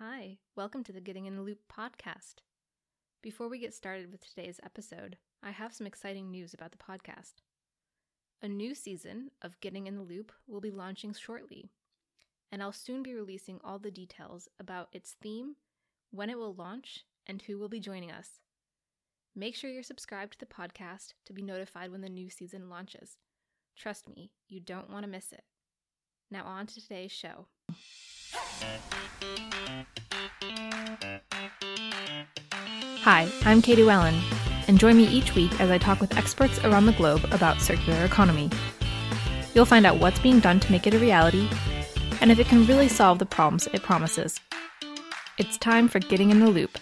Hi, welcome to the Getting in the Loop podcast. Before we get started with today's episode, I have some exciting news about the podcast. A new season of Getting in the Loop will be launching shortly, and I'll soon be releasing all the details about its theme, when it will launch, and who will be joining us. Make sure you're subscribed to the podcast to be notified when the new season launches. Trust me, you don't want to miss it. Now on to today's show. Hi, I'm Katie Wellen, and join me each week as I talk with experts around the globe about circular economy. You'll find out what's being done to make it a reality, and if it can really solve the problems it promises. It's time for Getting in the Loop.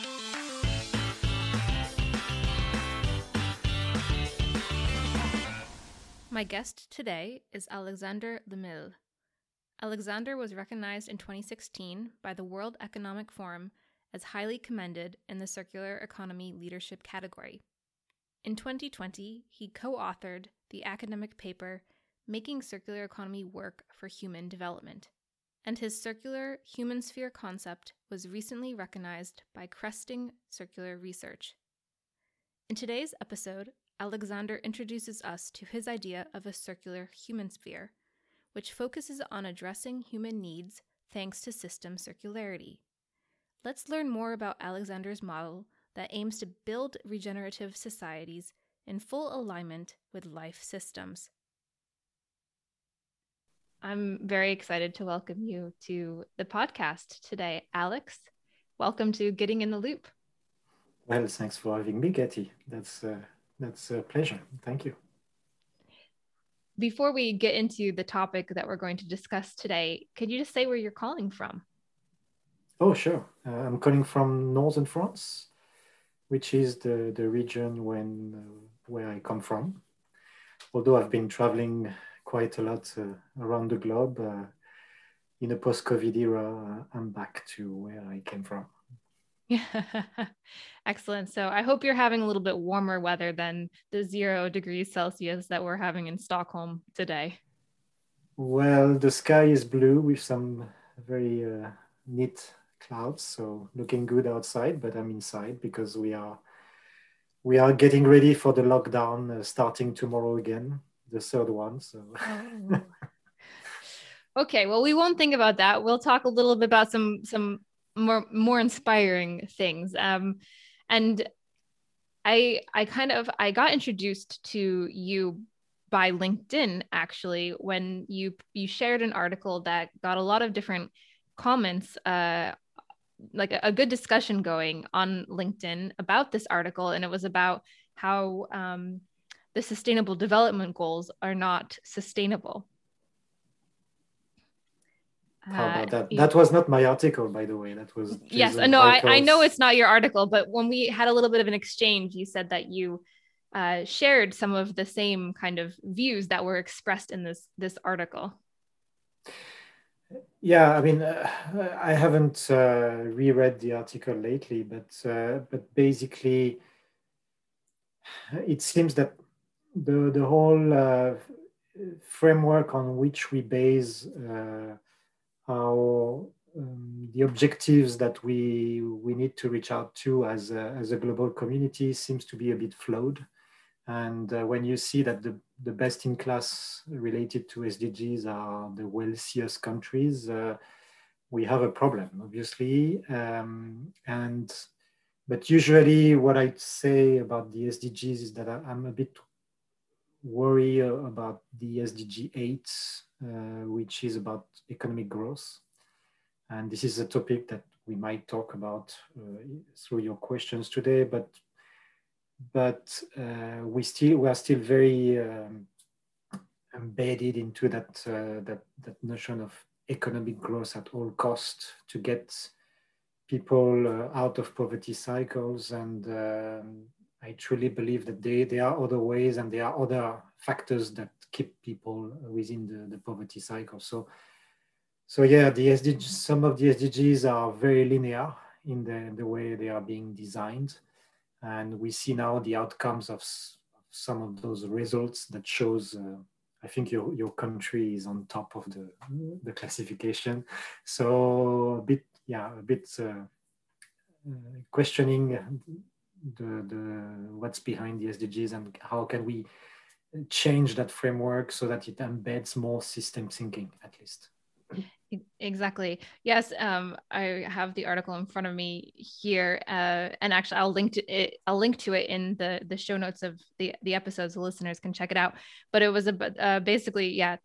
My guest today is Alexander Lemille. Alexander was recognized in 2016 by the World Economic Forum as highly commended in the circular economy leadership category. In 2020, he co-authored the academic paper Making Circular Economy Work for Human Development, and his circular human sphere concept was recently recognized by Cresting Circular Research. In today's episode, Alexander introduces us to his idea of a circular human sphere, which focuses on addressing human needs thanks to system circularity. Let's learn more about Alexander's model that aims to build regenerative societies in full alignment with life systems. I'm very excited to welcome you to the podcast today, Alex. Welcome to Getting in the Loop. Well, thanks for having me, Katie. That's a pleasure. Thank you. Before we get into the topic that we're going to discuss today, could you just say where you're calling from? Oh, sure. I'm calling from northern France, which is the region where I come from. Although I've been traveling quite a lot around the globe, in the post-COVID era, I'm back to where I came from. Excellent. So I hope you're having a little bit warmer weather than the 0 degrees Celsius that we're having in Stockholm today. Well, the sky is blue with some very neat clouds, so looking good outside, but I'm inside because we are getting ready for the lockdown starting tomorrow again, the third one. So. Oh. Okay, well, we won't think about that. We'll talk a little bit about some more inspiring things. And I got introduced to you by LinkedIn actually when you shared an article that got a lot of different comments, like a good discussion going on LinkedIn about this article, and it was about how the Sustainable Development Goals are not sustainable. How about that? That was not my article, by the way. That was yes. Jason No, Michaels. I know it's not your article, but when we had a little bit of an exchange, you said that you shared some of the same kind of views that were expressed in this article. Yeah, I mean, I haven't reread the article lately, but basically, it seems that the whole framework on which we base our the objectives that we need to reach out to as a global community seems to be a bit flawed. And when you see that the best in class related to SDGs are the wealthiest countries, we have a problem, obviously. But usually what I'd say about the SDGs is that I'm a bit worried about the SDG 8, which is about economic growth. And this is a topic that we might talk about through your questions today, but we are still very embedded into that notion of economic growth at all costs to get people out of poverty cycles. And I truly believe that there are other ways and there are other factors that keep people within the poverty cycle. So yeah, the SDGs, some of the SDGs are very linear in the way they are being designed. And we see now the outcomes of some of those results that shows, I think your country is on top of the classification. So a bit questioning the what's behind the SDGs and how can we change that framework so that it embeds more system thinking, at least. Exactly. Yes. I have the article in front of me here, and actually, I'll link to it. I'll link to it in the show notes of the episodes. The listeners can check it out. But it was basically, yeah,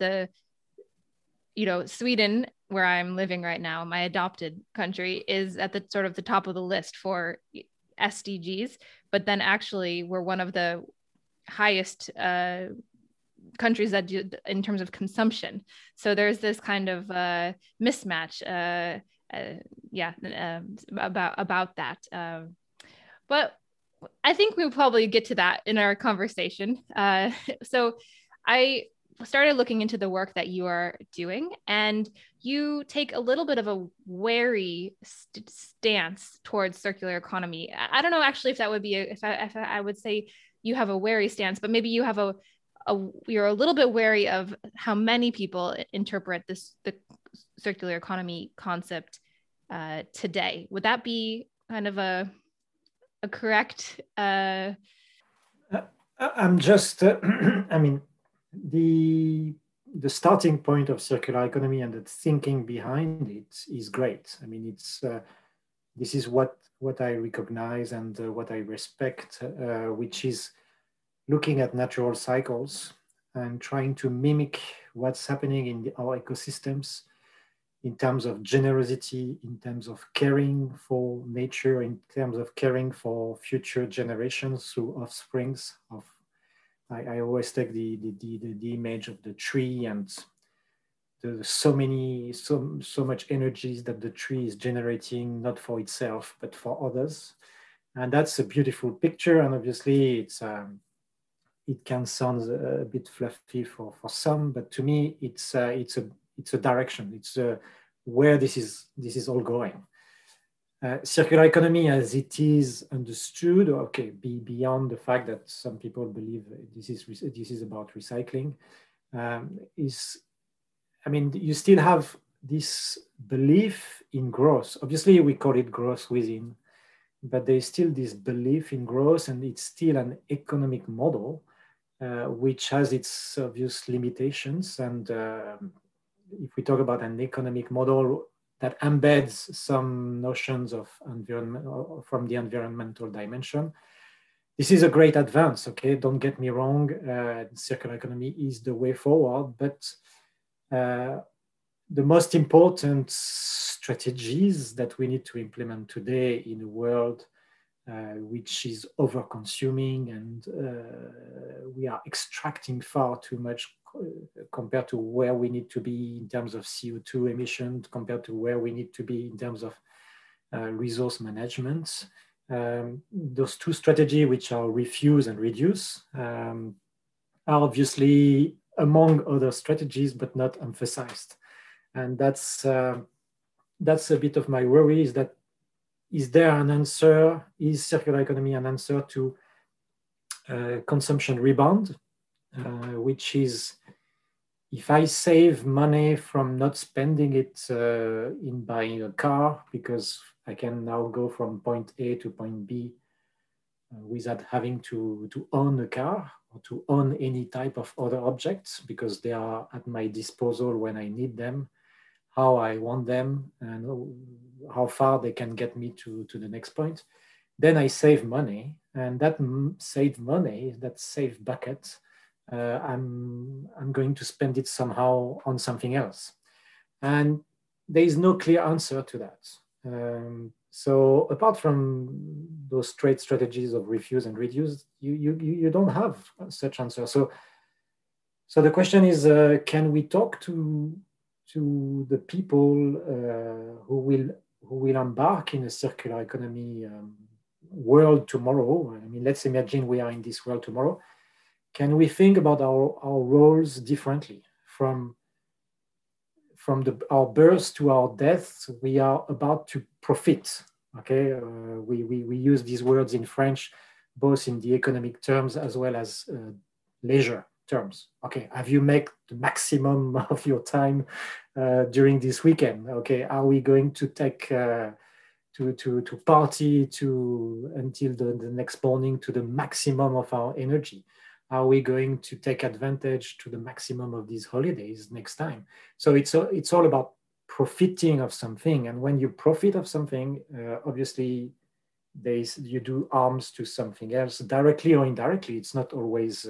Sweden, where I'm living right now, my adopted country, is at the sort of the top of the list for SDGs. But then actually, we're one of the highest countries that do in terms of consumption. So there's this kind of mismatch, about that. But I think we'll probably get to that in our conversation. So I started looking into the work that you are doing, and you take a little bit of a wary stance towards circular economy. I don't know actually if that would be if I would say you have a wary stance, but maybe you have you're a little bit wary of how many people interpret the circular economy concept today. Would that be kind of a correct? I'm just, I mean, the starting point of circular economy and the thinking behind it is great. I mean, it's this is what I recognize and what I respect, which is looking at natural cycles and trying to mimic what's happening in our ecosystems in terms of generosity, in terms of caring for nature, in terms of caring for future generations through offsprings of. I always take the image of the tree and so much energies that the tree is generating, not for itself but for others, and that's a beautiful picture. And obviously, it can sound a bit fluffy for some, but to me, it's a direction. It's where this is all going. Circular economy, as it is understood, okay, beyond the fact that some people believe this is about recycling, you still have this belief in growth. Obviously, we call it growth within, but there's still this belief in growth, and it's still an economic model which has its obvious limitations. And if we talk about an economic model that embeds some notions of environment from the environmental dimension, this is a great advance. Okay, don't get me wrong. Circular economy is the way forward, but the most important strategies that we need to implement today in a world which is over-consuming, and we are extracting far too much compared to where we need to be in terms of CO2 emissions, compared to where we need to be in terms of resource management. Those two strategies, which are refuse and reduce, are obviously among other strategies, but not emphasized. And that's a bit of my worry, is that is there an answer? Is circular economy an answer to consumption rebound, which is if I save money from not spending it in buying a car, because I can now go from point A to point B without having to own a car or to own any type of other objects, because they are at my disposal when I need them, how I want them, and how far they can get me to the next point. Then I save money, and that saved money, that saved bucket, I'm going to spend it somehow on something else. And there is no clear answer to that. So apart from those straight strategies of refuse and reduce, you don't have such answer. So the question is, can we talk to the people who will embark in a circular economy world tomorrow? I mean, let's imagine we are in this world tomorrow. Can we think about our roles differently? From our birth to our death, we are about to profit. Okay, we use these words in French, both in the economic terms as well as leisure. terms. Okay, have you made the maximum of your time during this weekend? Okay, are we going to take to party to until the next morning to the maximum of our energy? Are we going to take advantage to the maximum of these holidays next time? So it's all about profiting of something, and when you profit of something, obviously you do harms to something else, directly or indirectly. It's not always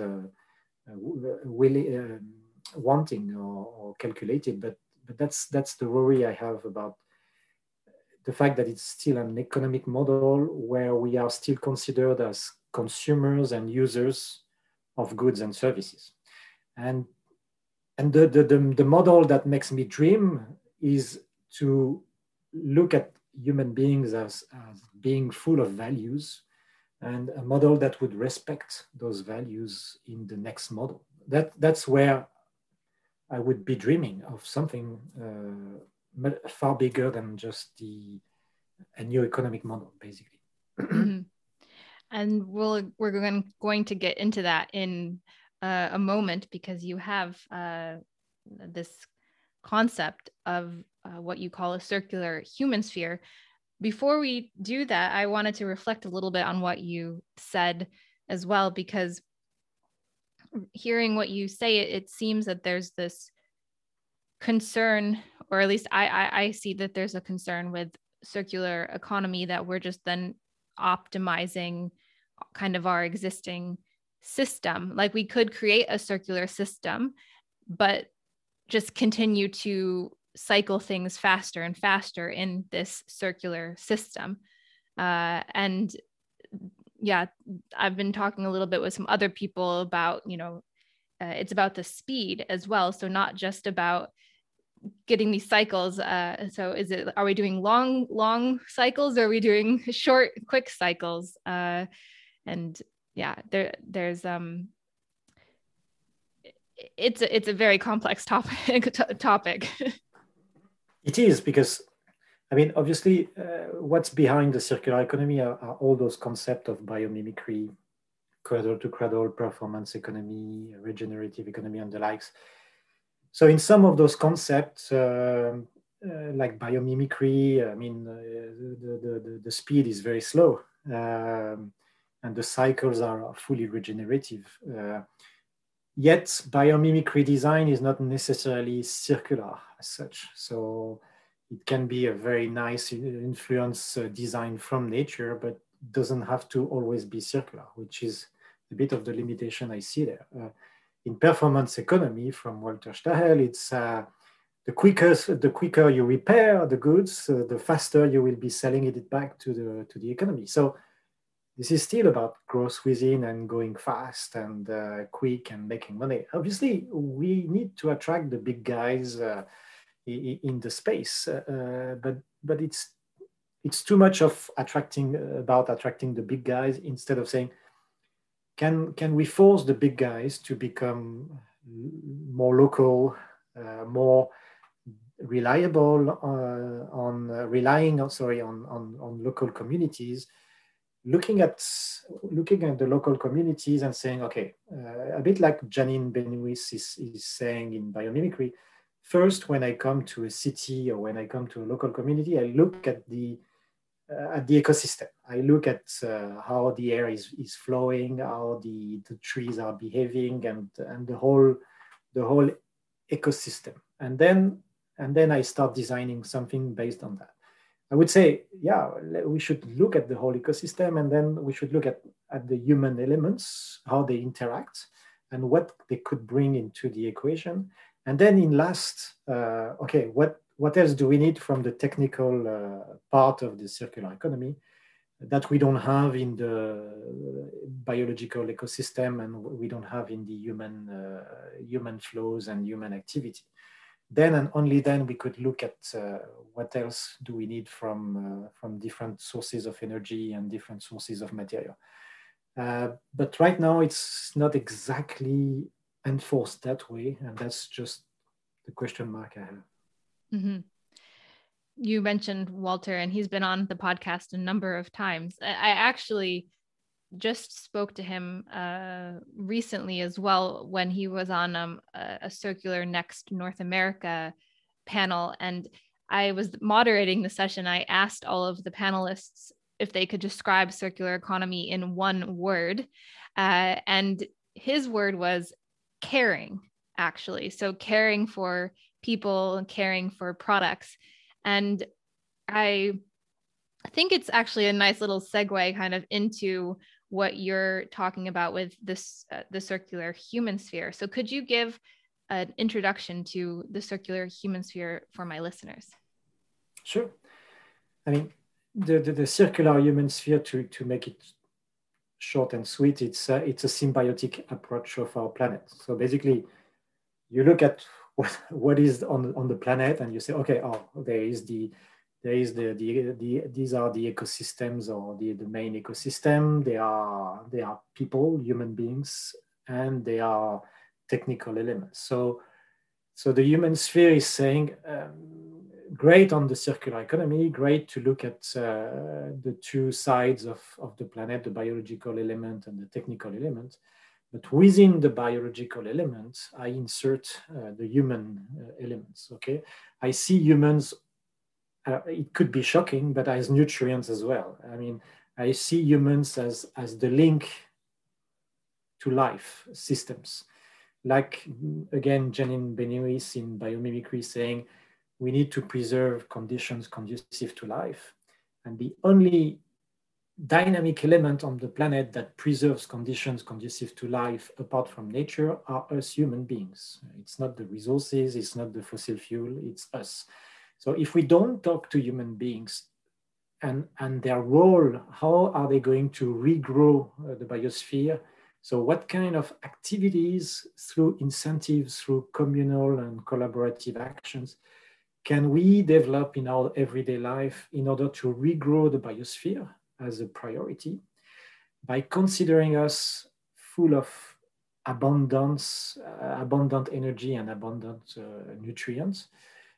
wanting or calculated, but that's the worry I have about the fact that it's still an economic model where we are still considered as consumers and users of goods and services. And the model that makes me dream is to look at human beings as being full of values, and a model that would respect those values in the next model. That's where I would be dreaming of something far bigger than just a new economic model, basically. Mm-hmm. And we're going to get into that in a moment, because you have this concept of what you call a circular human sphere. Before we do that, I wanted to reflect a little bit on what you said as well, because hearing what you say, it seems that there's this concern, or at least I see that there's a concern with circular economy, that we're just then optimizing kind of our existing system. Like we could create a circular system, but just continue to cycle things faster and faster in this circular system. And yeah, I've been talking a little bit with some other people about, it's about the speed as well. So not just about getting these cycles. So are we doing long cycles, or are we doing short, quick cycles? And yeah, there's it's a very complex topic. It is, because I mean, obviously, what's behind the circular economy are all those concepts of biomimicry, cradle to cradle, performance economy, regenerative economy, and the likes. So in some of those concepts, like biomimicry, I mean, the speed is very slow, and the cycles are fully regenerative. Yet biomimicry design is not necessarily circular as such. So it can be a very nice influence design from nature, but doesn't have to always be circular, which is a bit of the limitation I see there. In performance economy from Walter Stahel, it's the quicker you repair the goods, the faster you will be selling it back to the economy. So this is still about growth within and going fast and quick and making money. Obviously, we need to attract the big guys in the space, but it's too much of attracting the big guys, instead of saying, can we force the big guys to become more local, more reliable, relying on local communities, looking at the local communities and saying, okay, a bit like Janine Benyus is saying in biomimicry. First, when I come to a city or when I come to a local community, I look at the ecosystem. I look at how the air is flowing, how the trees are behaving, and the whole ecosystem. And then I start designing something based on that. I would say, yeah, we should look at the whole ecosystem, and then we should look at the human elements, how they interact, and what they could bring into the equation. And then in last, okay, what else do we need from the technical part of the circular economy that we don't have in the biological ecosystem and we don't have in the human flows and human activity? Then and only then we could look at what else do we need from different sources of energy and different sources of material. But right now it's not exactly enforced that way, and that's just the question mark I have. Mm-hmm. You mentioned Walter, and he's been on the podcast a number of times. I actually just spoke to him recently as well when he was on a Circular Next North America panel. And I was moderating the session. I asked all of the panelists if they could describe circular economy in one word. And his word was caring, actually. So caring for people, caring for products. And I think it's actually a nice little segue kind of into what you're talking about with this, the circular human sphere. So could you give an introduction to the circular human sphere for my listeners? Sure. I mean, the circular human sphere, to make it short and sweet, it's a symbiotic approach of our planet. So basically, you look at what is on the planet, and you say, okay, these are the ecosystems, or the main ecosystem. They are people, human beings, and they are technical elements. So the human sphere is saying, great on the circular economy, great to look at the two sides of the planet, the biological element and the technical element. But within the biological element, I insert the human elements, okay? I see humans, it could be shocking, but as nutrients as well. I mean, I see humans as the link to life systems. Like, again, Janine Benyus in biomimicry saying, we need to preserve conditions conducive to life. And the only dynamic element on the planet that preserves conditions conducive to life apart from nature are us human beings. It's not the resources, it's not the fossil fuel, it's us. So if we don't talk to human beings and their role, how are they going to regrow the biosphere? So what kind of activities, through incentives, through communal and collaborative actions, can we develop in our everyday life in order to regrow the biosphere as a priority, by considering us full of abundant energy and abundant nutrients?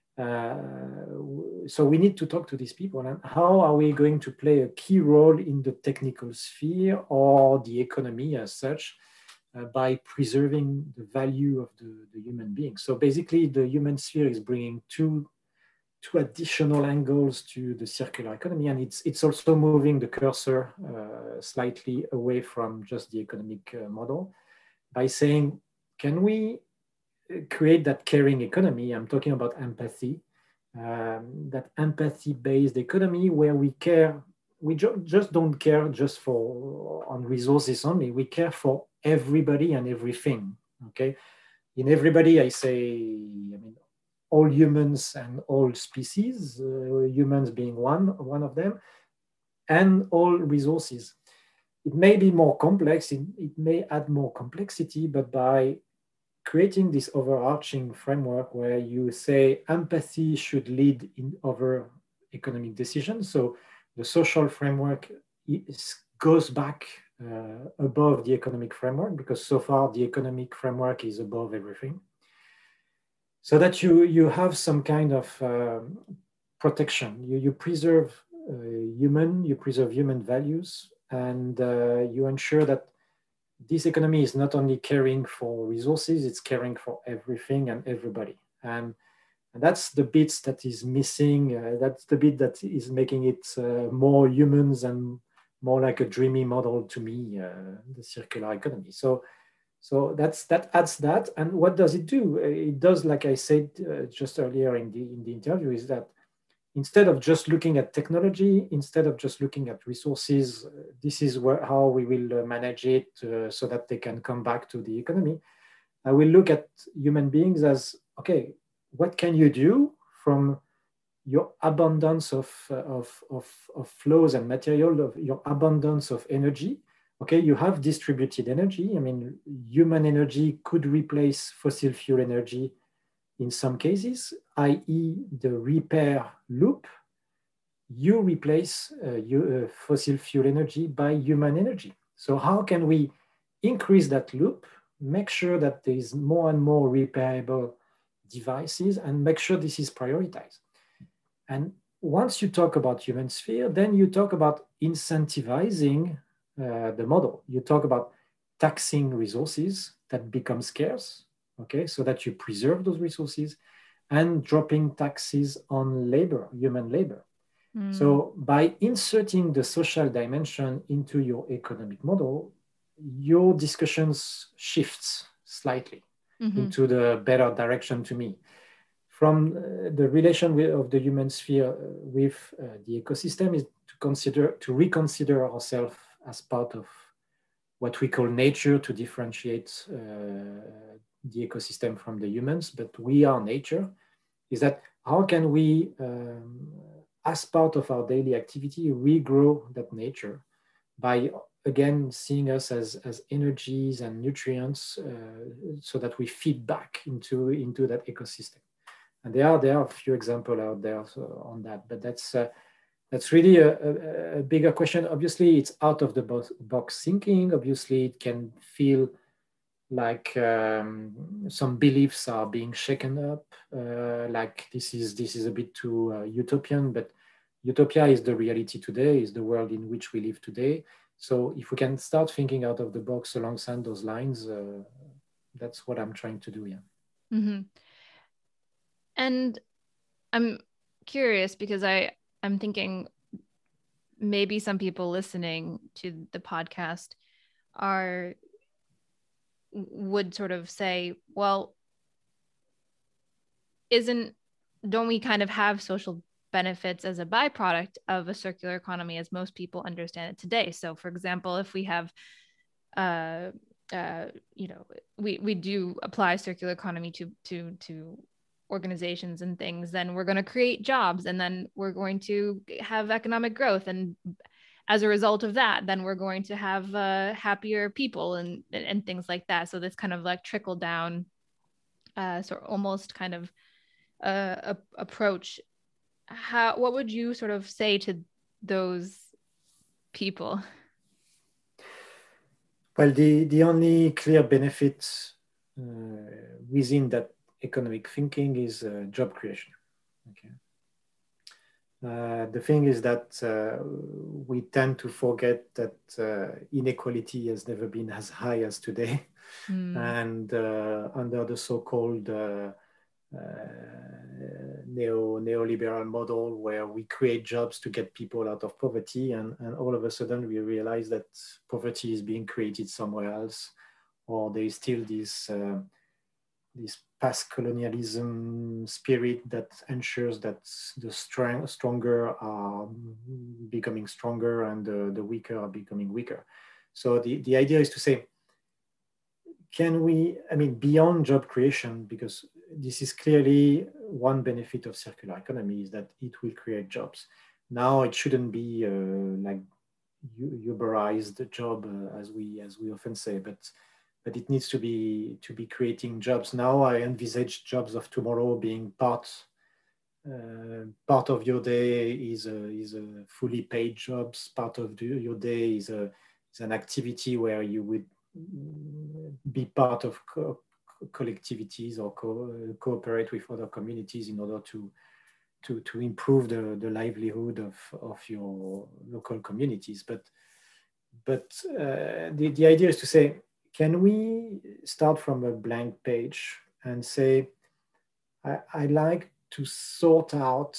So we need to talk to these people. And how are we going to play a key role in the technical sphere or the economy as such, by preserving the value of the human being? So basically, the human sphere is bringing two additional angles to the circular economy, and it's also moving the cursor slightly away from just the economic model, by saying, can we create that caring economy? I'm talking about empathy, that empathy-based economy where we care. We just don't care just on resources only. We care for everybody and everything. Okay, in everybody, I say, I mean, all humans and all species, humans being one of them, and all resources. It may be more complex, it may add more complexity, but by creating this overarching framework where you say empathy should lead in over economic decisions, so the social framework goes back above the economic framework, because so far the economic framework is above everything. So that you have some kind of protection. You preserve you preserve human values, and you ensure that this economy is not only caring for resources, it's caring for everything and everybody. And that's the bits that is missing. That's the bit that is making it more humans and more like a dreamy model to me, the circular economy. So that adds that. And what does it do? It does, like I said just earlier in the interview, is that instead of just looking at technology, instead of just looking at resources, this is how we will manage it so that they can come back to the economy. I will look at human beings as, okay, what can you do from your abundance of flows and material, of your abundance of energy? Okay, you have distributed energy. I mean, human energy could replace fossil fuel energy in some cases, i.e. the repair loop. You replace fossil fuel energy by human energy. So how can we increase that loop, make sure that there is more and more repairable devices, and make sure this is prioritized? And once you talk about human sphere, then you talk about incentivizing the model. You talk about taxing resources that become scarce, okay, so that you preserve those resources, and dropping taxes on labor, human labor. So by inserting the social dimension into your economic model, your discussions shifts slightly into the better direction to me. From the relation of the human sphere with the ecosystem is to reconsider ourselves as part of what we call nature, to differentiate the ecosystem from the humans, but we are nature. Is that how can we, as part of our daily activity, regrow that nature by again seeing us as energies and nutrients, so that we feed back into that ecosystem. And there are a few examples out there on that, but that's really a bigger question. Obviously, it's out of the box thinking. Obviously, it can feel like some beliefs are being shaken up, like this is a bit too utopian, but utopia is the reality today, is the world in which we live today. So if we can start thinking out of the box alongside those lines, that's what I'm trying to do. Yeah. And I'm curious because I'm thinking maybe some people listening to the podcast would sort of say, well, don't we kind of have social benefits as a byproduct of a circular economy as most people understand it today? So for example, if we have we do apply circular economy to organizations and things, then we're going to create jobs, and then we're going to have economic growth, and as a result of that, then we're going to have happier people and things like that. So this kind of like trickle down, sort of almost kind of approach. What would you sort of say to those people? Well, the only clear benefit within that economic thinking is job creation. Okay. The thing is that we tend to forget that inequality has never been as high as today. And under the so-called neoliberal model, where we create jobs to get people out of poverty, and all of a sudden we realize that poverty is being created somewhere else, or there is still this past colonialism spirit that ensures that the stronger are becoming stronger and the weaker are becoming weaker. So the idea is to say, can we, beyond job creation, because this is clearly one benefit of circular economy, is that it will create jobs. Now it shouldn't be like Uberized job, as we often say, but it needs to be creating jobs. Now I envisage jobs of tomorrow being part of your day is a fully paid jobs. Part of your day is an activity where you would be part of collectivities or cooperate with other communities in order to improve the livelihood of your local communities. But the idea is to say, can we start from a blank page and say, I like to sort out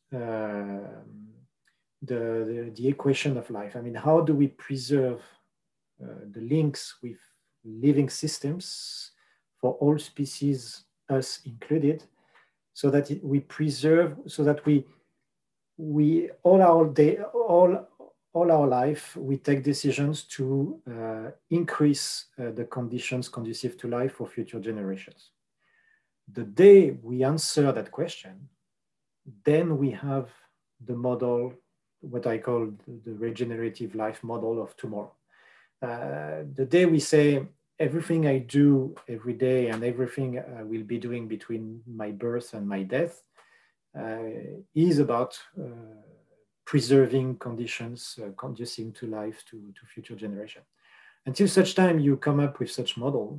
the equation of life. How do we preserve the links with living systems for all species, us included, so that we preserve, so that we all our life, we take decisions to increase the conditions conducive to life for future generations. The day we answer that question, then we have the model, what I call the regenerative life model of tomorrow. The day we say, everything I do every day and everything I will be doing between my birth and my death is about preserving conditions conducive to life to future generations. Until such time you come up with such model,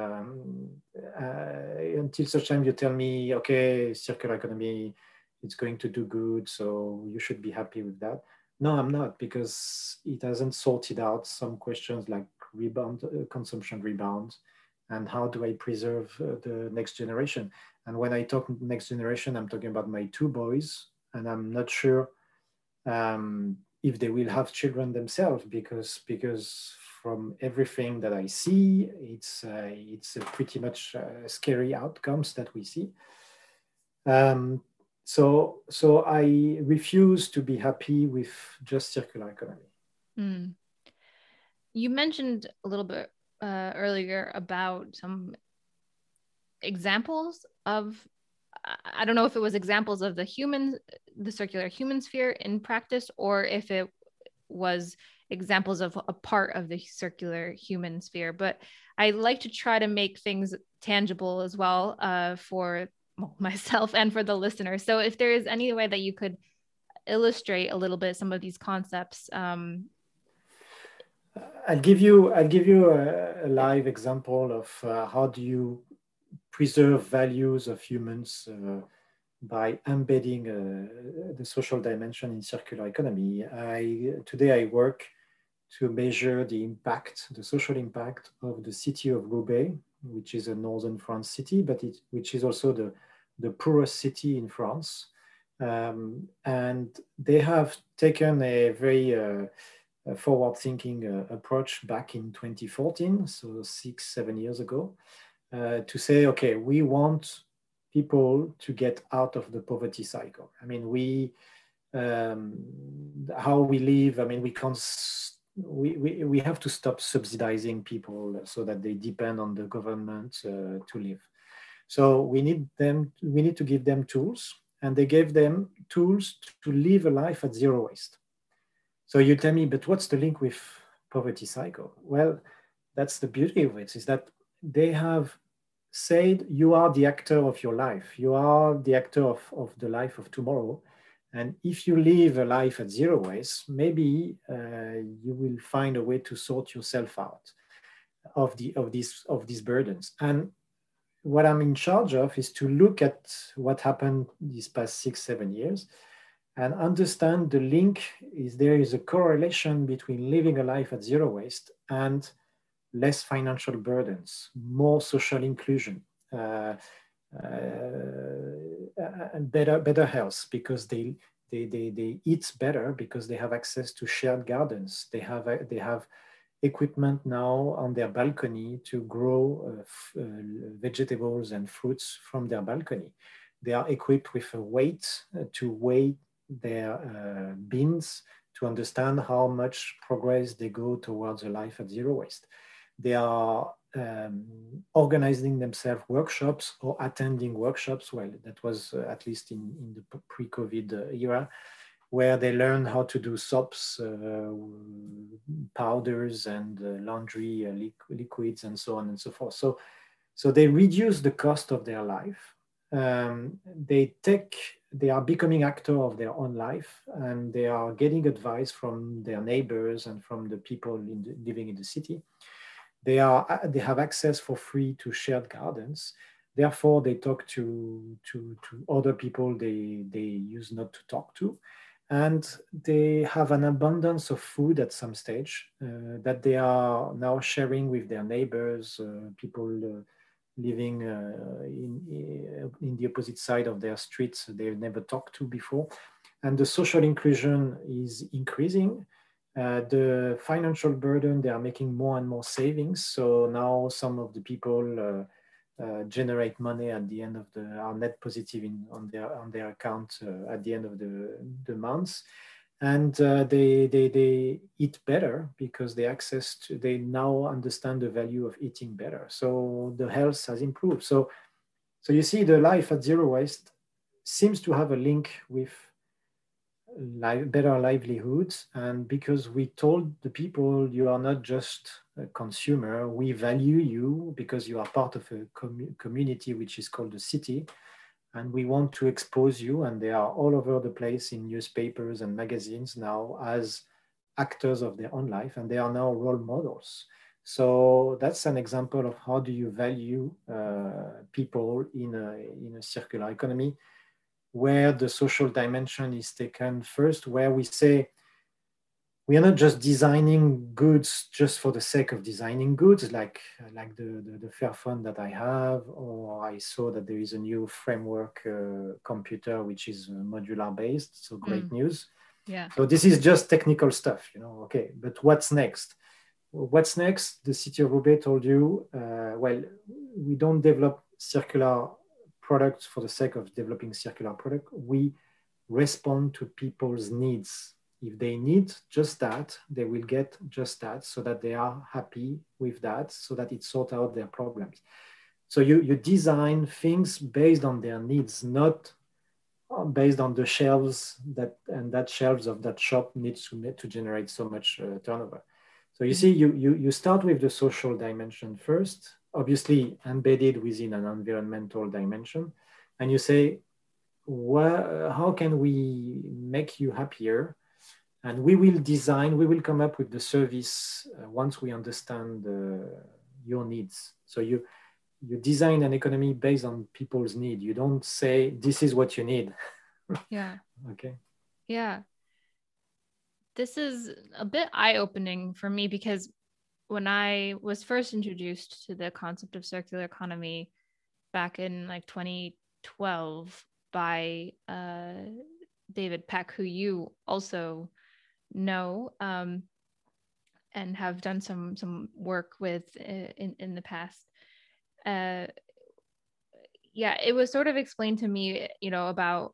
until such time you tell me, okay, circular economy, it's going to do good, so you should be happy with that. No, I'm not, because it hasn't sorted out some questions like rebound, consumption rebound, and how do I preserve the next generation. And when I talk next generation, I'm talking about my two boys, and I'm not sure if they will have children themselves, because from everything that I see, it's a pretty much scary outcomes that we see. Um, so I refuse to be happy with just circular economy. Mm. You mentioned a little bit earlier about some examples of, I don't know if it was examples of the circular human sphere in practice, or if it was examples of a part of the circular human sphere. But I like to try to make things tangible as well, for myself and for the listener. So if there is any way that you could illustrate a little bit some of these concepts. I'll give you a live example of how do you preserve values of humans by embedding the social dimension in circular economy. Today I work to measure the impact, the social impact of the city of Roubaix, which is a northern France city, but which is also the poorest city in France. And they have taken a very forward-thinking approach back in 2014, so 6-7 years ago, to say, okay, we want people to get out of the poverty cycle. I mean, how we live, I mean, we have to stop subsidizing people so that they depend on the government to live. So we need to give them tools, and they gave them tools to live a life at zero waste. So you tell me, but what's the link with poverty cycle? Well, that's the beauty of it, is that they have said you are the actor of your life. You are the actor of the life of tomorrow. And if you live a life at zero waste, maybe you will find a way to sort yourself out of these burdens. And what I'm in charge of is to look at what happened these past 6-7 years and understand the link. Is there is a correlation between living a life at zero waste and less financial burdens, more social inclusion, and better health, because they eat better because they have access to shared gardens. They have equipment now on their balcony to grow vegetables and fruits from their balcony. They are equipped with a weight to weigh their bins to understand how much progress they go towards a life at zero waste. They are organizing themselves workshops or attending workshops. Well, that was at least in the pre-COVID era, where they learn how to do soaps, powders, and laundry liquids, and so on and so forth. So they reduce the cost of their life. They are becoming actor of their own life, and they are getting advice from their neighbors and from the people living in the city. They have access for free to shared gardens. Therefore, they talk to other people they used not to talk to. And they have an abundance of food at some stage that they are now sharing with their neighbors, people living in the opposite side of their streets they've never talked to before. And the social inclusion is increasing. The financial burden, they are making more and more savings. So now some of the people generate money at the end of are net positive on their account at the end of the month. And they eat better because they now understand the value of eating better. So the health has improved. So you see, the life at zero waste seems to have a link with better livelihoods. And because we told the people, you are not just a consumer, we value you because you are part of a community which is called the city, and we want to expose you. And they are all over the place in newspapers and magazines now as actors of their own life, and they are now role models. So that's an example of how do you value people in a circular economy, where the social dimension is taken first, where we say we are not just designing goods just for the sake of designing goods, like the Fairphone that I have, or I saw that there is a new framework computer which is modular based. So great news. Yeah. So this is just technical stuff, Okay, but what's next? What's next? The city of Roubaix told you, well, we don't develop circular products for the sake of developing circular product. We respond to people's needs. If they need just that, they will get just that, so that they are happy with that, so that it sorts out their problems. So you design things based on their needs, not based on the shelves that shelves of that shop needs to generate so much turnover. So you see, you start with the social dimension first, obviously embedded within an environmental dimension, and you say, how can we make you happier? And we will come up with the service once we understand your needs. So you design an economy based on people's need. You don't say, this is what you need. Yeah. Okay. Yeah. This is a bit eye-opening for me, because when I was first introduced to the concept of circular economy back in like 2012 by David Peck, who you also know, and have done some work with in the past. Yeah, it was sort of explained to me, about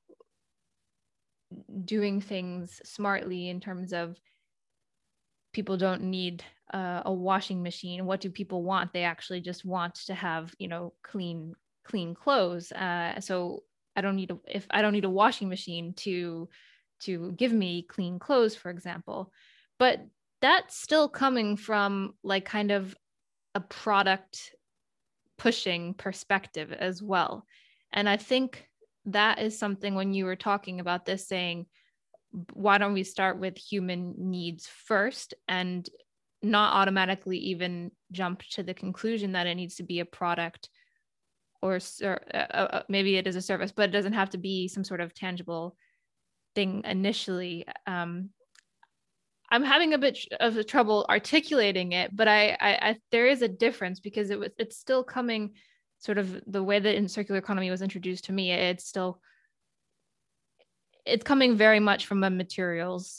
doing things smartly in terms of people don't need a washing machine. What do people want? They actually just want to have, clean clothes. So if I don't need a washing machine to give me clean clothes, for example. But that's still coming from like kind of a product pushing perspective as well. And I think that is something, when you were talking about this, saying, why don't we start with human needs first and not automatically even jump to the conclusion that it needs to be a product, or maybe it is a service, but it doesn't have to be some sort of tangible thing initially. I'm having a bit of trouble articulating it, but I there is a difference, because it's still coming sort of the way that in circular economy was introduced to me. It's coming very much from a materials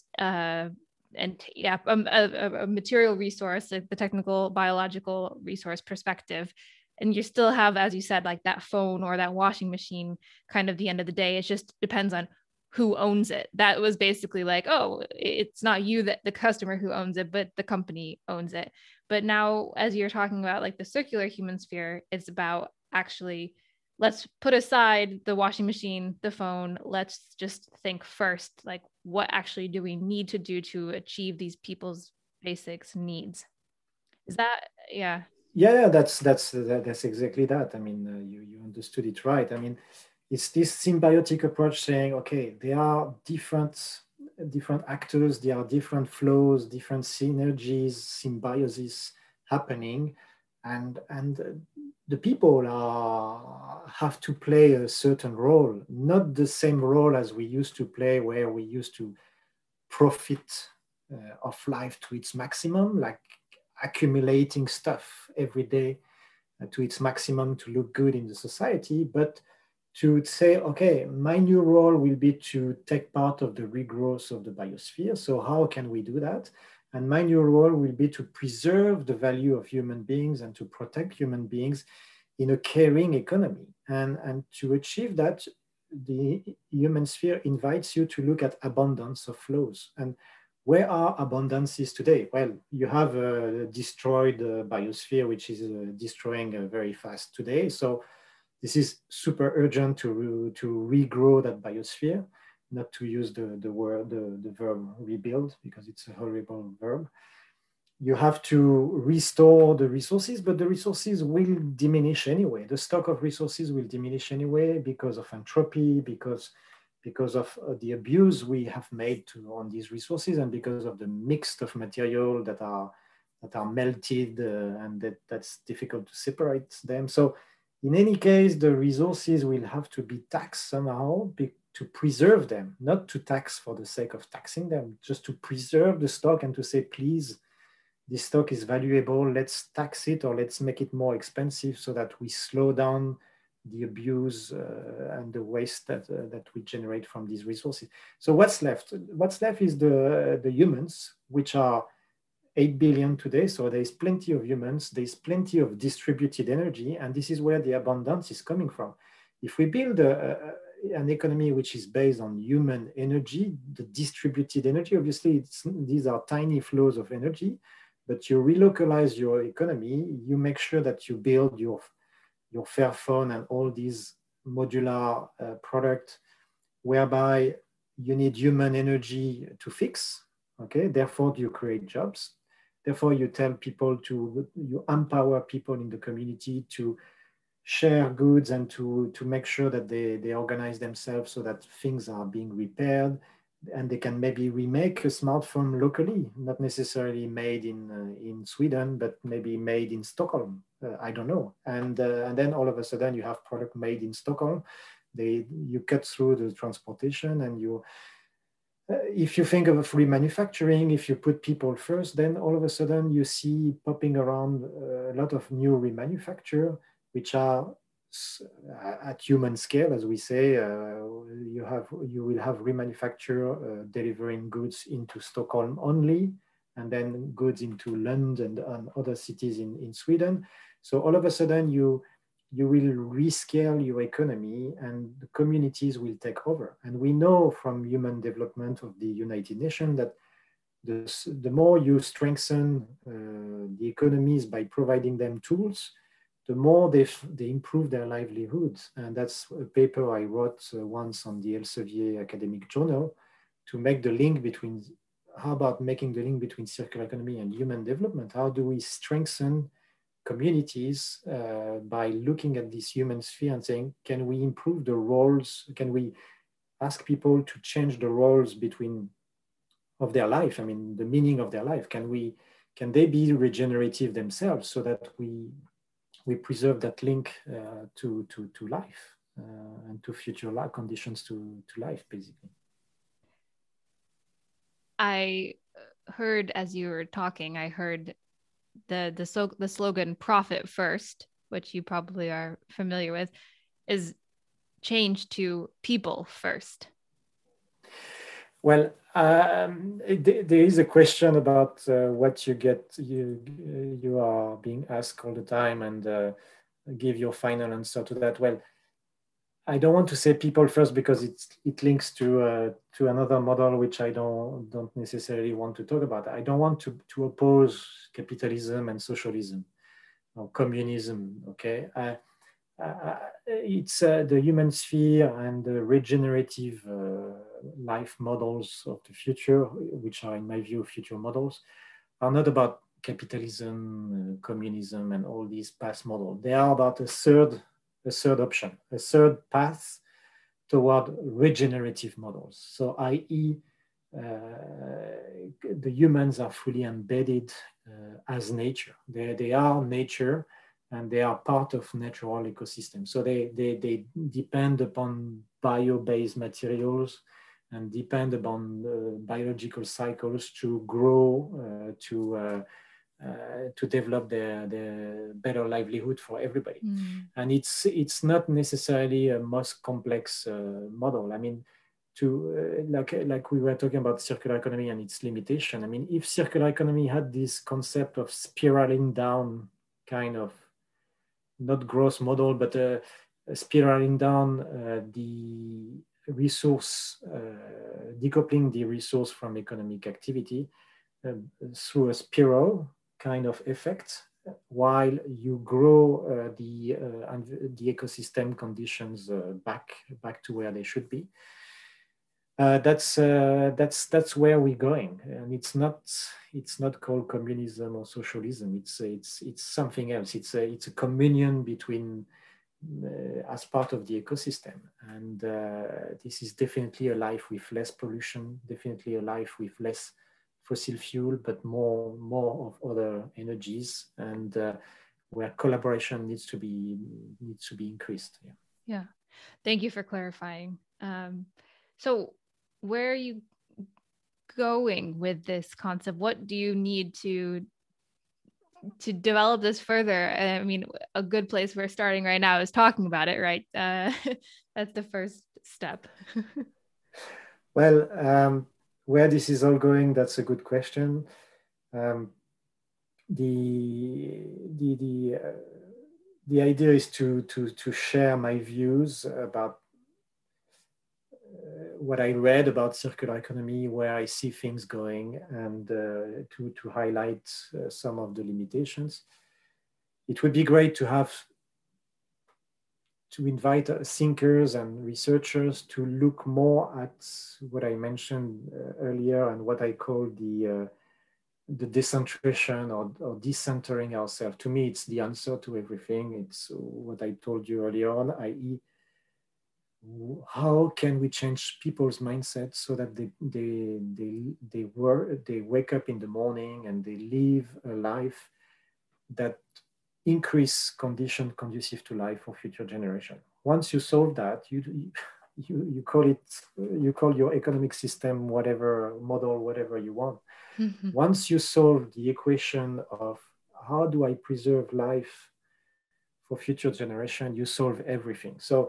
and yeah, a material resource, like the technical biological resource perspective. And you still have, as you said, like that phone or that washing machine, kind of the end of the day, it just depends on who owns it. That was basically like, oh, it's not you, that the customer who owns it, but the company owns it. But now, as you're talking about like the circular human sphere, it's about actually, let's put aside the washing machine, the phone. Let's just think first, like, what actually do we need to do to achieve these people's basics needs? Is that, yeah? Yeah, that's exactly that. I mean, you understood it right. I mean, it's this symbiotic approach saying, okay, there are different actors, there are different flows, different synergies, symbiosis happening, and the people have to play a certain role, not the same role as we used to play, where we used to profit of life to its maximum, like accumulating stuff every day to its maximum to look good in the society, but to say, okay, my new role will be to take part of the regrowth of the biosphere. So how can we do that? And my new role will be to preserve the value of human beings and to protect human beings in a caring economy. And to achieve that, the human sphere invites you to look at abundance of flows. And where are abundances today? Well, you have a destroyed biosphere, which is destroying very fast today. So this is super urgent to regrow that biosphere, not to use the word, the verb rebuild, because it's a horrible verb. You have to restore the resources, but the resources will diminish anyway. The stock of resources will diminish anyway because of entropy, because of the abuse we have made on these resources, and because of the mix of material that are melted and that's difficult to separate them. So in any case, the resources will have to be taxed somehow to preserve them, not to tax for the sake of taxing them, just to preserve the stock and to say, please, this stock is valuable, let's tax it or let's make it more expensive so that we slow down the abuse and the waste that we generate from these resources. So what's left? What's left is the humans, which are 8 billion today. So there's plenty of humans, there's plenty of distributed energy, and this is where the abundance is coming from. If we build an economy which is based on human energy, the distributed energy, obviously these are tiny flows of energy, but you relocalize your economy, you make sure that you build your Fairphone and all these modular product whereby you need human energy to fix, okay? Therefore, you create jobs. Therefore, you tell people you empower people in the community to share goods and to make sure that they organize themselves so that things are being repaired and they can maybe remake a smartphone locally, not necessarily made in Sweden, but maybe made in Stockholm. I don't know. And then all of a sudden you have product made in Stockholm. You cut through the transportation and if you think of remanufacturing, if you put people first, then all of a sudden you see popping around a lot of new remanufacture, which are at human scale, as we say. You will have remanufacture delivering goods into Stockholm only, and then goods into London and other cities in Sweden. So all of a sudden you will rescale your economy and the communities will take over. And we know from human development of the United Nations that the more you strengthen the economies by providing them tools, the more they improve their livelihoods. And that's a paper I wrote once on the Elsevier Academic Journal to make the link between, how about making the link between circular economy and human development? How do we strengthen communities by looking at this human sphere and saying, can we improve the roles? Can we ask people to change the roles of their life? I mean, the meaning of their life. Can they be regenerative themselves so that we preserve that link to life and to future life conditions to life, basically. I heard as you were talking, I heard the slogan "Profit First," which you probably are familiar with, is changed to "People First." Well, there is a question about what you get. You are being asked all the time, and give your final answer to that. Well, I don't want to say people first because it links to another model which I don't necessarily want to talk about. I don't want to oppose capitalism and socialism or communism. Okay, it's the human sphere and the regenerative life models of the future, which are, in my view, future models, are not about capitalism, communism, and all these past models. They are about a third option, a third path toward regenerative models. So, i.e., the humans are fully embedded as nature. They are nature, and they are part of natural ecosystems. So they depend upon bio-based materials and depend upon biological cycles to grow, to develop their better livelihood for everybody. And it's not necessarily a most complex model. I mean, like we were talking about circular economy and its limitation. I mean, if circular economy had this concept of spiraling down, kind of not growth model, but spiraling down the resource, decoupling the resource from economic activity through a spiral kind of effect, while you grow the ecosystem conditions back to where they should be. That's where we're going, and it's not called communism or socialism. It's something else. It's a communion between as part of the ecosystem, and this is definitely a life with less pollution, definitely a life with less fossil fuel, but more of other energies, and where collaboration needs to be increased. Yeah. Thank you for clarifying. So where are you going with this concept? What do you need to develop this further? I mean, a good place we're starting right now is talking about it, right? That's the first step. Well, where this is all going, that's a good question. The idea is to share my views about what I read about circular economy, where I see things going, and to highlight some of the limitations. It would be great to invite thinkers and researchers to look more at what I mentioned earlier and what I call the decentration or decentering ourselves. To me, it's the answer to everything. It's what I told you earlier on, i.e., how can we change people's mindset so that they wake up in the morning and they live a life that increase condition conducive to life for future generation. Once you solve that, you call your economic system whatever model, whatever you want. Mm-hmm. Once you solve the equation of how do I preserve life for future generation, you solve everything. So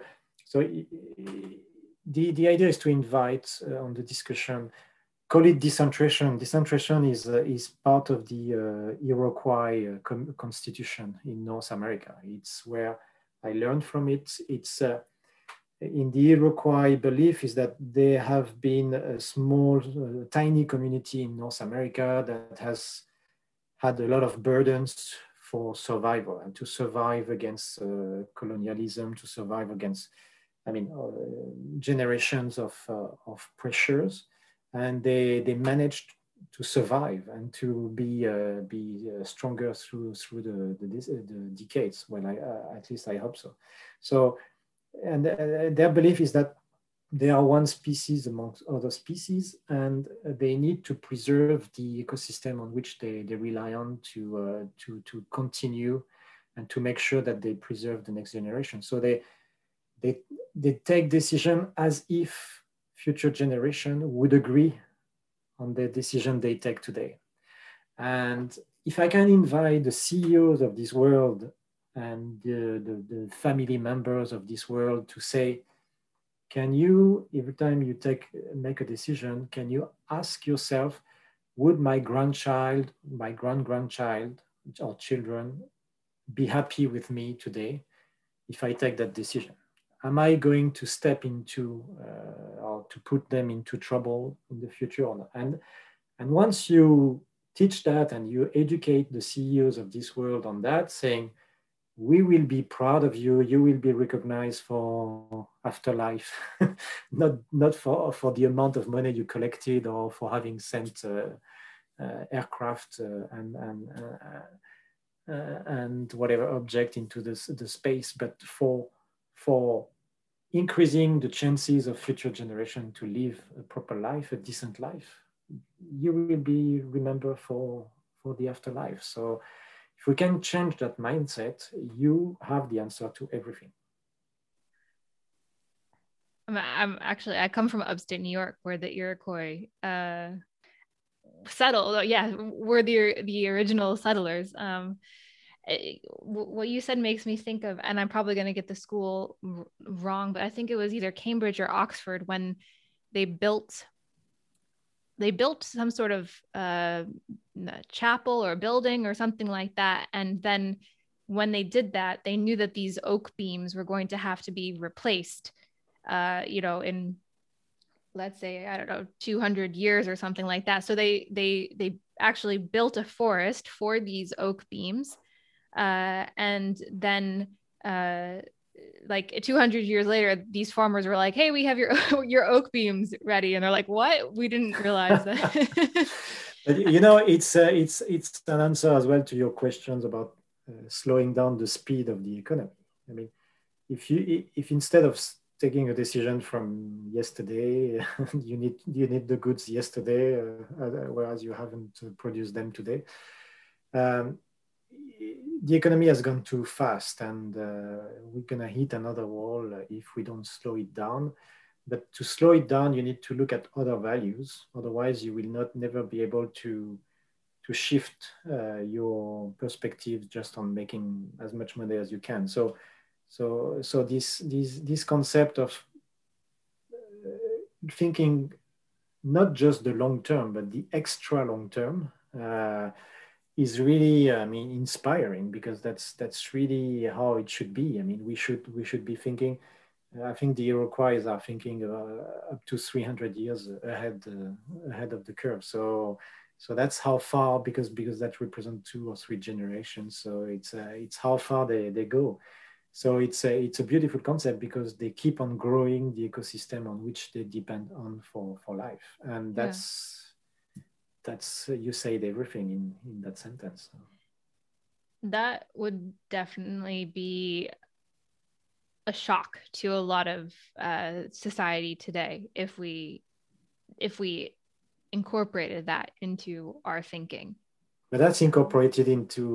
the idea is to invite on the discussion, call it decentration. Decentration is part of the Iroquois constitution in North America. It's where I learned from it. It's in the Iroquois belief is that there have been a small, tiny community in North America that has had a lot of burdens for survival and to survive against colonialism, to survive against, generations of pressures. And they managed to survive and to be stronger through the decades. Well, at least I hope so. So, and their belief is that they are one species amongst other species, and they need to preserve the ecosystem on which they rely on to continue and to make sure that they preserve the next generation. So they take decision as if future generation would agree on the decision they take today. And if I can invite the CEOs of this world and the family members of this world to say, can you, every time you make a decision, can you ask yourself, would my grandchild, my grand-grandchild or children be happy with me today if I take that decision? Am I going to step into or to put them into trouble in the future or not? And once you teach that and you educate the CEOs of this world on that, saying, we will be proud of you, you will be recognized for afterlife, not for the amount of money you collected or for having sent aircraft and whatever object into the space, but for increasing the chances of future generation to live a proper life, a decent life. You will be remembered for the afterlife. So if we can change that mindset, you have the answer to everything. I come from upstate New York, where the Iroquois settled. Yeah, were the original settlers. What you said makes me think of, and I'm probably going to get the school wrong, but I think it was either Cambridge or Oxford when they built some sort of chapel or building or something like that. And then when they did that, they knew that these oak beams were going to have to be replaced, in, let's say, I don't know, 200 years or something like that. So they actually built a forest for these oak beams. And then like 200 years later, these farmers were like, hey, we have your oak beams ready. And they're like, what? We didn't realize that. But it's an answer as well to your questions about slowing down the speed of the economy. I mean, if instead of taking a decision from yesterday, you need the goods yesterday, whereas you haven't produced them today. The economy has gone too fast, and we're gonna hit another wall if we don't slow it down. But to slow it down, you need to look at other values. Otherwise, you will not never be able to shift your perspective just on making as much money as you can. So this concept of thinking not just the long term, but the extra long term is really, I mean, inspiring, because that's really how it should be. I mean, we should be thinking. I think the Iroquois are thinking up to 300 years ahead of the curve. So that's how far, because that represents 2 or 3 generations. So it's how far they go. So it's a beautiful concept, because they keep on growing the ecosystem on which they depend on for life, and that's you said everything in that sentence. That would definitely be a shock to a lot of society today if we incorporated that into our thinking. But that's embedded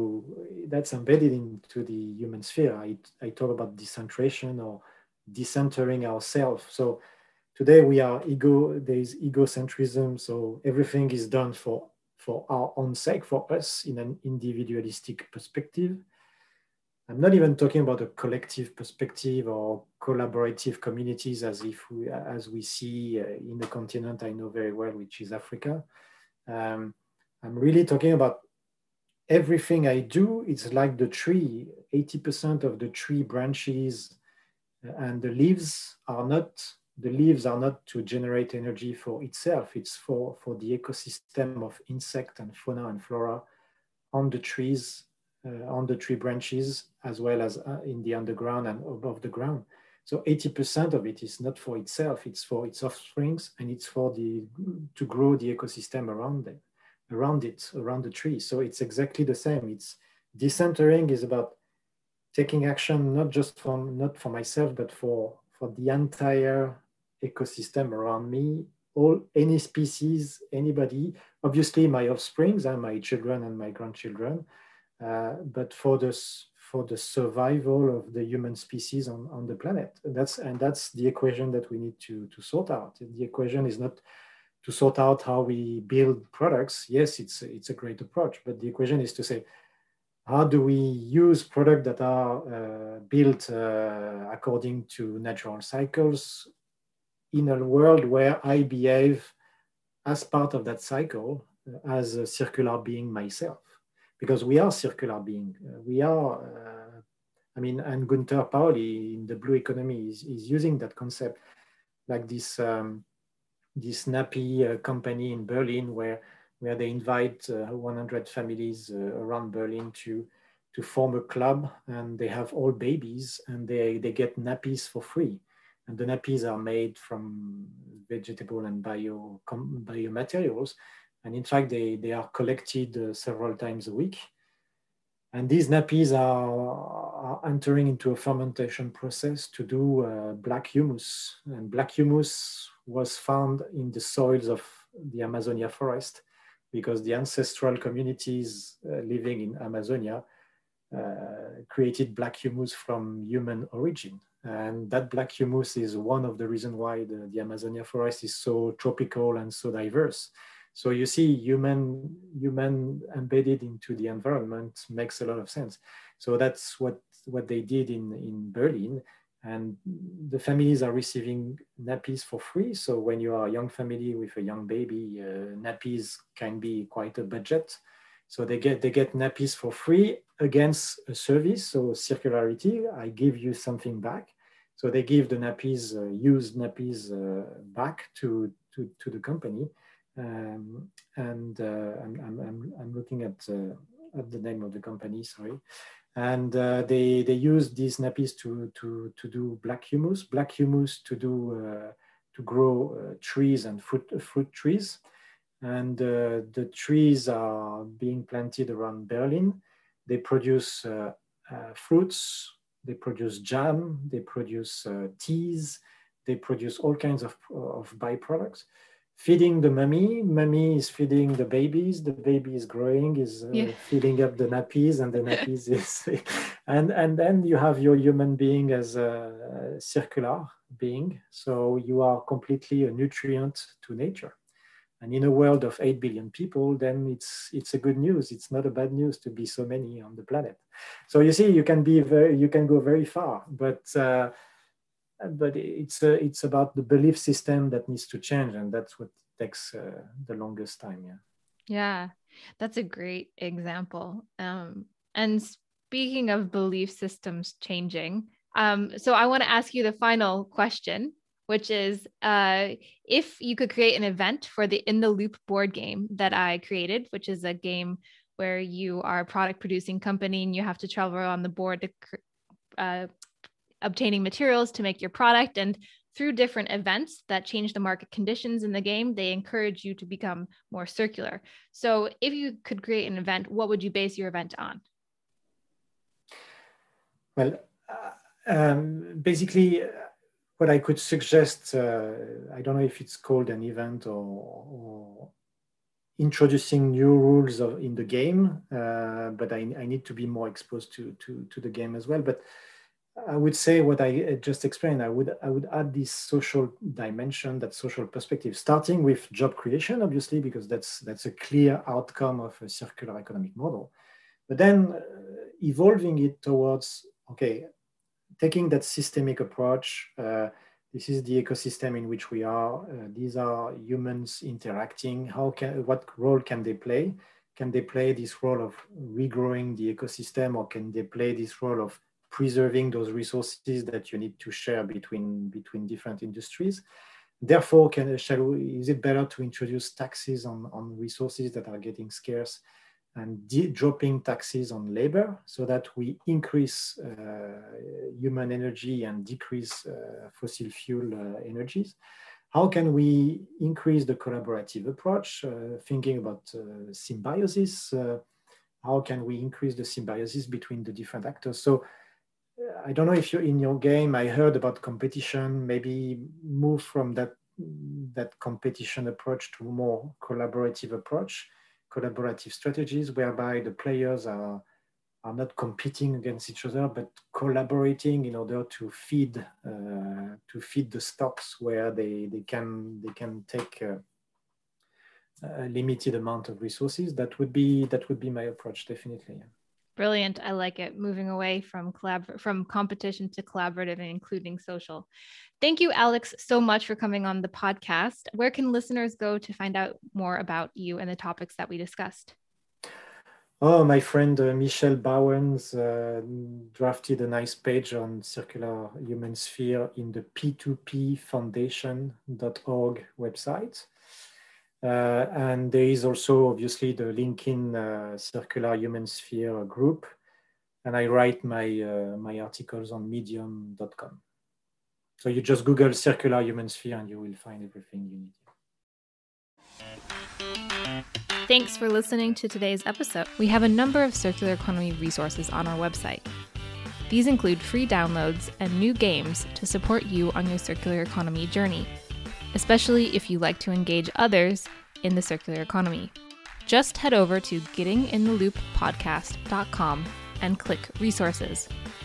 into the human sphere. I talk about decentration or decentering ourselves. So today there is egocentrism. So everything is done for our own sake, for us, in an individualistic perspective. I'm not even talking about a collective perspective or collaborative communities as we see in the continent I know very well, which is Africa. I'm really talking about everything I do. It's like the tree. 80% of the tree branches and the leaves are not to generate energy for itself. It's for the ecosystem of insect and fauna and flora on the trees, on the tree branches, as well as in the underground and above the ground. So 80% of it is not for itself, it's for its offsprings, and it's to grow the ecosystem around the tree. So it's exactly the same. It's decentering is about taking action, not for myself, but for the entire ecosystem around me, any species, anybody, obviously my offsprings and my children and my grandchildren, but for the survival of the human species on the planet. That's the equation that we need to sort out. The equation is not to sort out how we build products. Yes, it's a great approach, but the equation is to say, how do we use products that are built according to natural cycles in a world where I behave as part of that cycle, as a circular being myself? Because we are circular being. And Gunther Pauli in the Blue Economy is using that concept, like this nappy company in Berlin, where they invite 100 families around Berlin to form a club, and they have all babies, and they get nappies for free. And the nappies are made from vegetable and biomaterials. And in fact, they are collected several times a week. And these nappies are entering into a fermentation process to do black humus. And black humus was found in the soils of the Amazonia forest, because the ancestral communities living in Amazonia created black humus from human origin. And that black humus is one of the reasons why the Amazonia forest is so tropical and so diverse. So you see, human embedded into the environment makes a lot of sense. So that's what they did in Berlin. And the families are receiving nappies for free. So when you are a young family with a young baby, nappies can be quite a budget. So they get nappies for free against a service. So circularity, I give you something back. So they give the nappies, used nappies, back to the company. I'm looking at the name of the company, sorry. And they use these nappies to do black humus to grow trees and fruit trees. And the trees are being planted around Berlin. They produce fruits, they produce jam, they produce teas, they produce all kinds of byproducts. Feeding the mummy is feeding the babies, the baby is growing, is filling up the nappies, and the nappies is and then you have your human being as circular, being. So you are completely a nutrient to nature. And in a world of 8 billion people, then it's a good news. It's not a bad news to be so many on the planet. So you see, you can go very far, but it's about the belief system that needs to change, and that's what takes the longest time. Yeah, that's a great example. And speaking of belief systems changing, so I want to ask you the final question, which is if you could create an event for the In the Loop board game that I created, which is a game where you are a product producing company and you have to travel on the board to obtaining materials to make your product. And through different events that change the market conditions in the game, they encourage you to become more circular. So if you could create an event, what would you base your event on? Well, basically, what I could suggest, I don't know if it's called an event or introducing new rules in the game, but I need to be more exposed to the game as well. But I would say what I just explained, I would add this social dimension, that social perspective, starting with job creation, obviously, because that's a clear outcome of a circular economic model. But then evolving it towards, okay, taking that systemic approach, this is the ecosystem in which we are. These are humans interacting. What role can they play? Can they play this role of regrowing the ecosystem, or can they play this role of preserving those resources that you need to share between different industries? Therefore, is it better to introduce taxes on resources that are getting scarce and dropping taxes on labor so that we increase human energy and decrease fossil fuel energies? How can we increase the collaborative approach, thinking about symbiosis? How can we increase the symbiosis between the different actors? So I don't know if you're in your game, I heard about competition, maybe move from that competition approach to a more collaborative approach, collaborative strategies whereby the players are not competing against each other, but collaborating in order to feed the stocks where they can take a limited amount of resources. That would be my approach, definitely. Yeah. Brilliant. I like it. Moving away from competition to collaborative and including social. Thank you, Alex, so much for coming on the podcast. Where can listeners go to find out more about you and the topics that we discussed? Oh, my friend Michel Bowens drafted a nice page on Circular Human Sphere in the p2pfoundation.org website. And there is also obviously the LinkedIn Circular Human Sphere group, and I write my articles on medium.com. So you just Google Circular Human Sphere and you will find everything you need. Thanks for listening to today's episode. We have a number of circular economy resources on our website. These include free downloads and new games to support you on your circular economy journey, especially if you like to engage others in the circular economy. Just head over to gettingintheLooppodcast.com and click resources.